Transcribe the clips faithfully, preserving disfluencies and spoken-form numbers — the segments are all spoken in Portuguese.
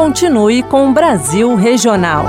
continue com o Brasil Regional.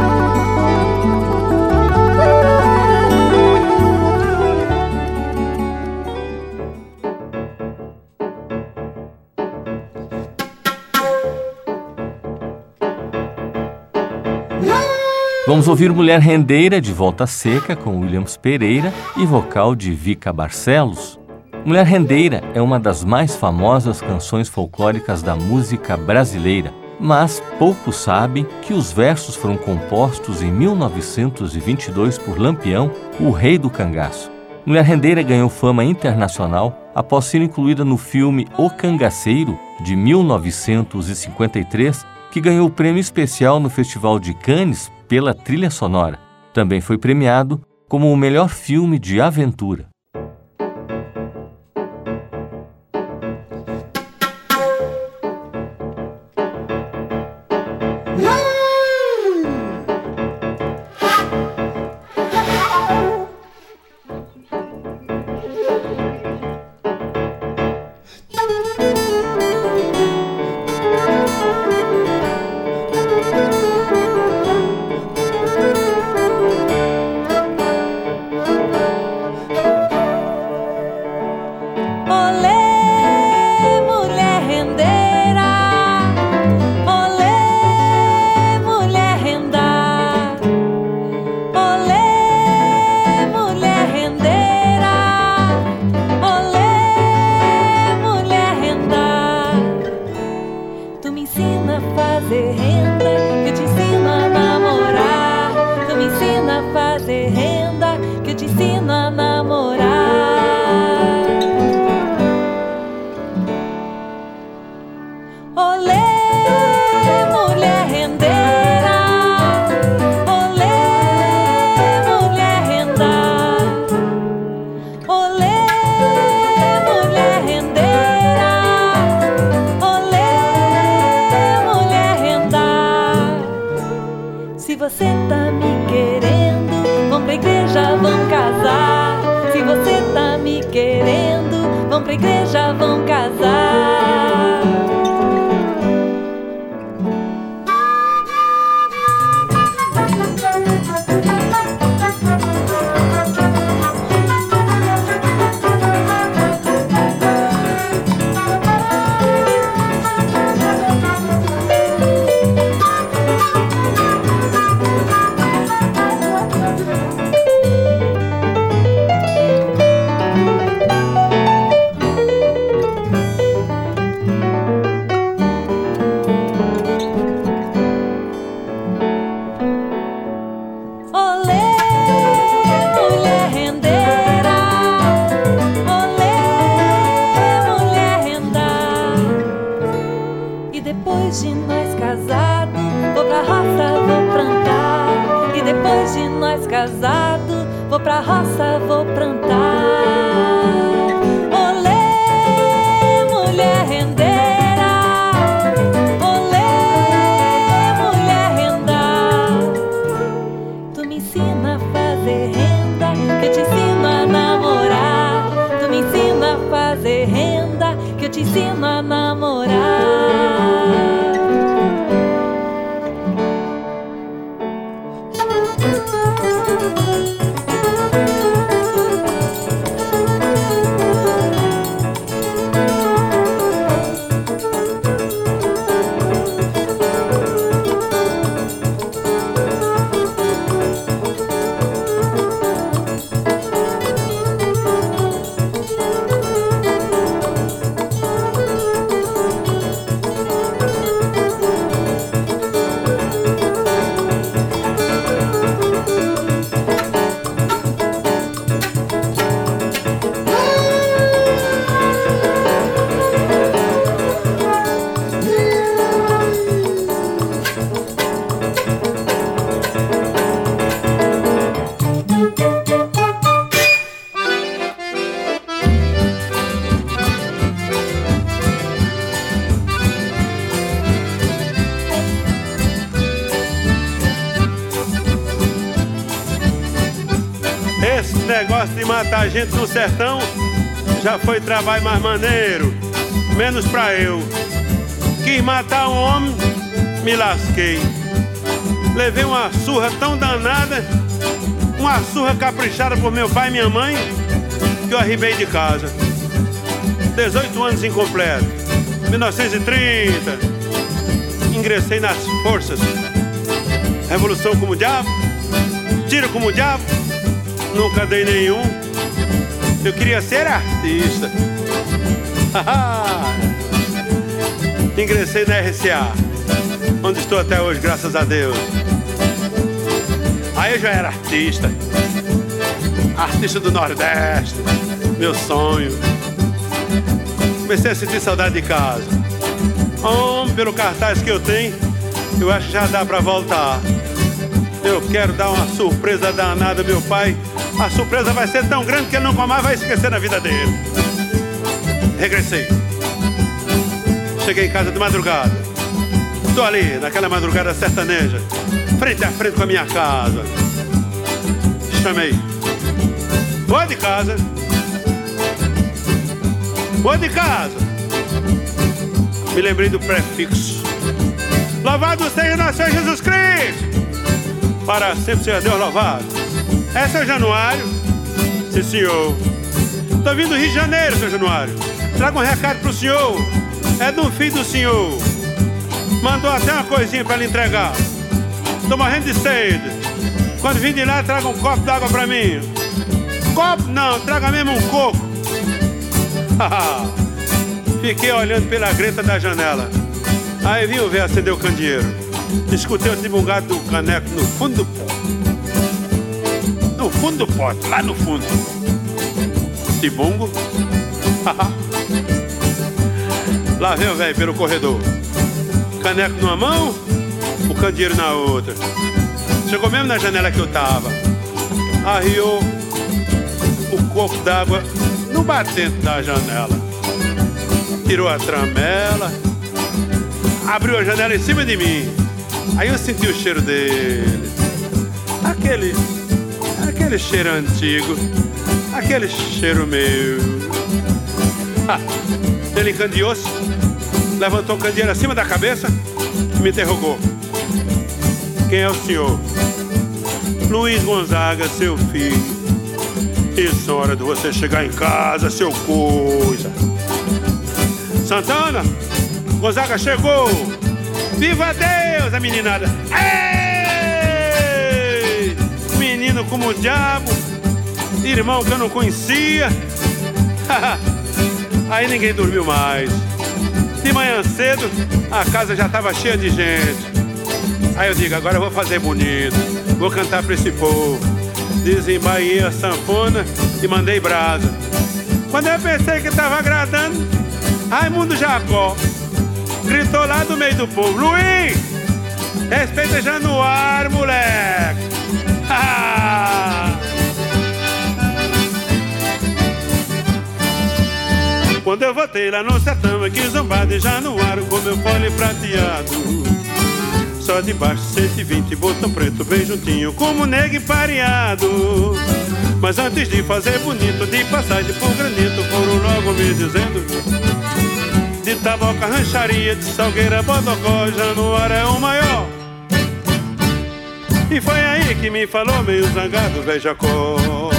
Vamos ouvir Mulher Rendeira, de Volta Seca, com Williams Pereira e vocal de Vica Barcelos. Mulher Rendeira é uma das mais famosas canções folclóricas da música brasileira, mas poucos sabem que os versos foram compostos em mil novecentos e vinte e dois por Lampião, o rei do cangaço. Mulher Rendeira ganhou fama internacional após ser incluída no filme O Cangaceiro, de mil novecentos e cinquenta e três, que ganhou o prêmio especial no Festival de Cannes pela trilha sonora. Também foi premiado como o melhor filme de aventura. Negócio de matar gente no sertão já foi trabalho mais maneiro, menos pra eu. Quis matar um homem, me lasquei. Levei uma surra tão danada, uma surra caprichada por meu pai e minha mãe, que eu arribei de casa. dezoito anos incompleto. mil novecentos e trinta. Ingressei nas forças. Revolução como o diabo, tiro como o diabo. Nunca dei nenhum. Eu queria ser artista. Ingressei na R C A, onde estou até hoje, graças a Deus. Aí eu já era artista. Artista do Nordeste, meu sonho. Comecei a sentir saudade de casa. Homem, pelo cartaz que eu tenho, eu acho que já dá pra voltar. Eu quero dar uma surpresa danada, meu pai. A surpresa vai ser tão grande que ele nunca mais vai esquecer na vida dele. Regressei. Cheguei em casa de madrugada. Estou ali, naquela madrugada sertaneja, frente a frente com a minha casa. Chamei. Vou de casa. Vou de casa. Me lembrei do prefixo. Louvado seja nosso Senhor Jesus Cristo. Para sempre seja Deus louvado. É, seu Januário? Sim, senhor. Tô vindo do Rio de Janeiro, seu Januário. Traga um recado pro senhor. É do filho do senhor. Mandou até uma coisinha pra lhe entregar. Tô morrendo de sede. Quando vim de lá, traga um copo d'água pra mim. Copo? Não, traga mesmo um coco. Fiquei olhando pela greta da janela. Aí vi o velho acender o candeeiro. Escutei o tibungado do caneco no fundo do pote. No fundo do pote, lá no fundo. Tibungo. Lá vem o velho pelo corredor. Caneco numa mão, o candeeiro na outra. Chegou mesmo na janela que eu tava. Arriou o copo d'água no batente da janela. Tirou a tramela, abriu a janela em cima de mim. Aí eu senti o cheiro dele. Aquele, aquele cheiro antigo. Aquele cheiro meu. Ah, ele encandeou-se, levantou o candeeiro acima da cabeça e me interrogou. Quem é o senhor? Luiz Gonzaga, seu filho. Isso é hora de você chegar em casa, seu coisa. Santana, Gonzaga chegou. Viva Deus, a meninada. Ei! Menino como o diabo. Irmão que eu não conhecia. Aí ninguém dormiu mais. De manhã cedo, a casa já estava cheia de gente. Aí eu digo, agora eu vou fazer bonito. Vou cantar pra esse povo. Desembainhei a sanfona e mandei brasa. Quando eu pensei que estava agradando, Raimundo Jacó gritou lá do meio do povo: Luiz, respeita Januário, moleque. Quando eu voltei lá no sertão, aqui zombado de Januário, com meu fole prateado. Só de baixo cento e vinte, botão preto bem juntinho, como negro pareado. Mas antes de fazer bonito, de passagem por granito, foram logo me dizendo: de Taboca, Rancharia, de Salgueira, Bodocó, Januário é o maior. E foi aí que me falou meio zangado, velho Jacó: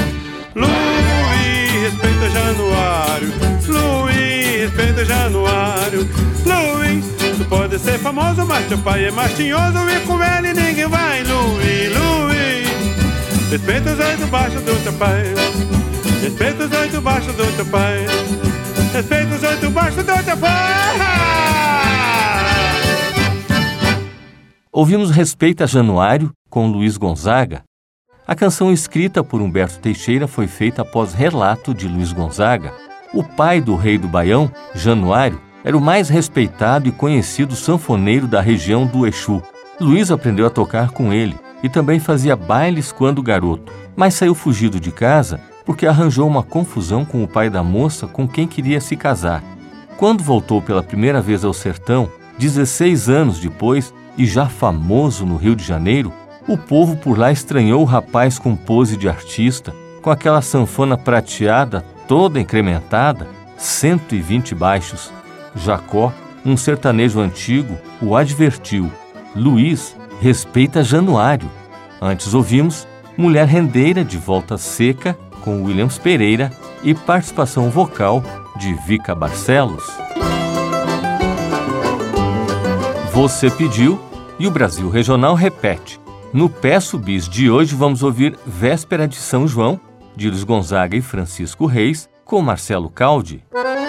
Luiz, respeita Januário. Luiz, respeita Januário. Luiz, tu pode ser famoso, mas teu pai é mais tinhoso e com ele ninguém vai. Luiz, Luiz, respeita os oito baixos do teu pai. Respeita os oito baixos do teu pai. Respeita os oito baixos do teu pai. Ouvimos Respeita Januário com Luiz Gonzaga. A canção escrita por Humberto Teixeira foi feita após relato de Luiz Gonzaga. O pai do rei do Baião, Januário, era o mais respeitado e conhecido sanfoneiro da região do Exu. Luiz aprendeu a tocar com ele e também fazia bailes quando garoto, mas saiu fugido de casa porque arranjou uma confusão com o pai da moça com quem queria se casar. Quando voltou pela primeira vez ao sertão, dezesseis anos depois, e já famoso no Rio de Janeiro, o povo por lá estranhou o rapaz com pose de artista, com aquela sanfona prateada toda incrementada, cento e vinte baixos. Jacó, um sertanejo antigo, o advertiu: Luiz respeita Januário. Antes ouvimos Mulher Rendeira de Volta Seca com Williams Pereira e participação vocal de Vica Barcelos. Você pediu e o Brasil Regional repete. No Peço Bis de hoje vamos ouvir Véspera de São João, de Luiz Gonzaga e Francisco Reis, com Marcelo Caldi.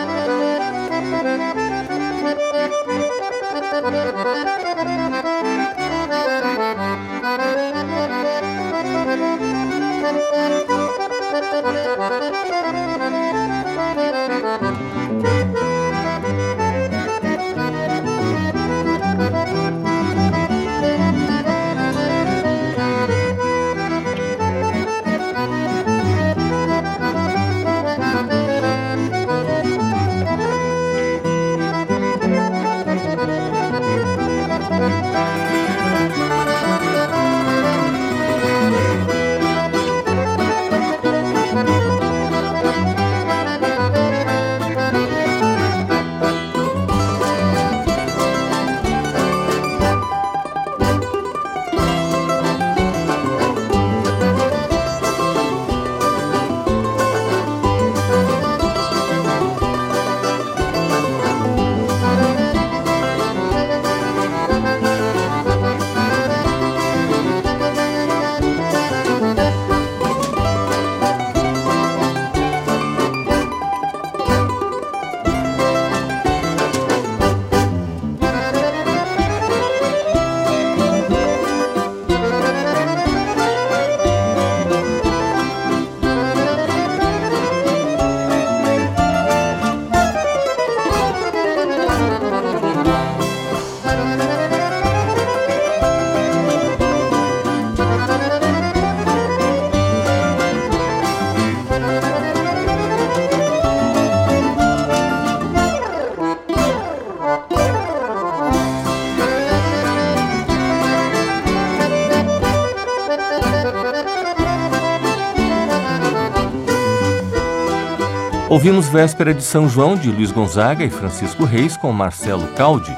Ouvimos Véspera de São João, de Luiz Gonzaga e Francisco Reis, com Marcelo Caldi.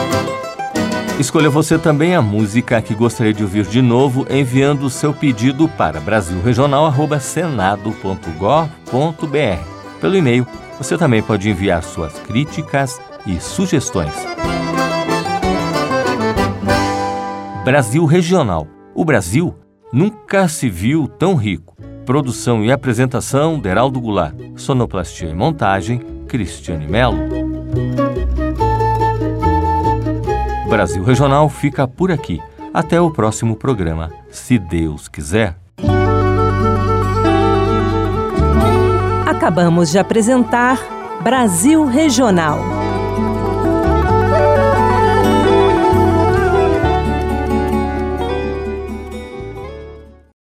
Escolha você também a música que gostaria de ouvir de novo, enviando o seu pedido para brasil regional arroba senado ponto gov ponto br. Pelo e-mail, você também pode enviar suas críticas e sugestões. Brasil Regional. O Brasil nunca se viu tão rico. Produção e apresentação, Deraldo Goulart. Sonoplastia e montagem, Cristiane Melo. Brasil Regional fica por aqui. Até o próximo programa, se Deus quiser. Acabamos de apresentar Brasil Regional.